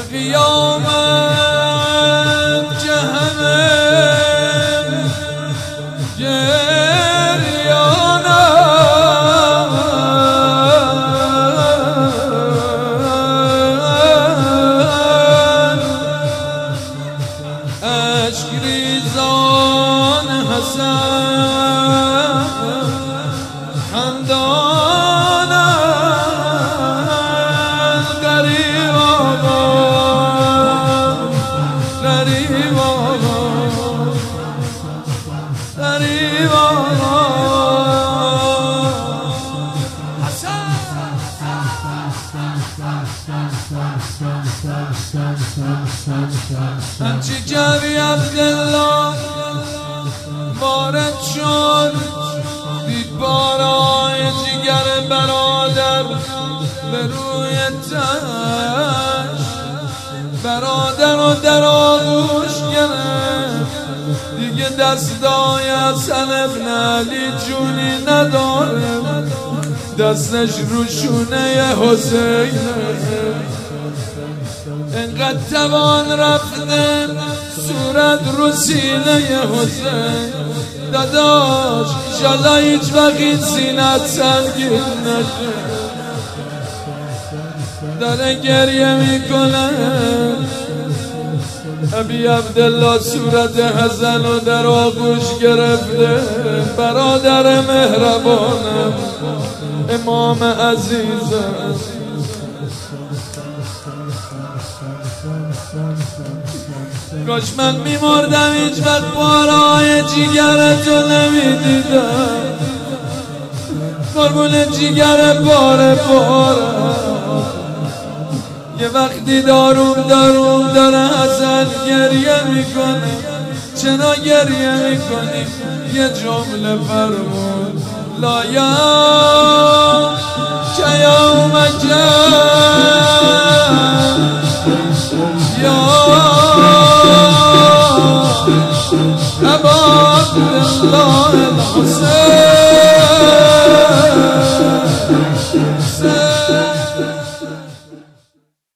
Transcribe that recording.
قیامت که همه گریانند اشک ریزان حسن خندانند غریب آقا غریب آقا غریب آقا هرچی جوی عبدالله وارد شد دید بارای جگر برادر به روی تش برادر رو در آغوش گرفت دیگه دستای حسن ابن علی جونی نداره دستش رو شونه حسین انقدر توان رفته صورت رو سینه حسین داداش انشالله هیچ وقت این سینت سنگین نشه داره گریه میکنه ابی عبدالله صورت حسن رو در آغوش گرفته برادر مهربانم امام عزیزم کاش من میمردم هیچ وقت بارای جیگرتو نمیدیدم قربون جیگر پاره پاره یه وقتی داروم داره حسن گریه میکنه چرا گریه میکنی یه جمله فرمون لایا که یومک یا ابا عبدالله الحسین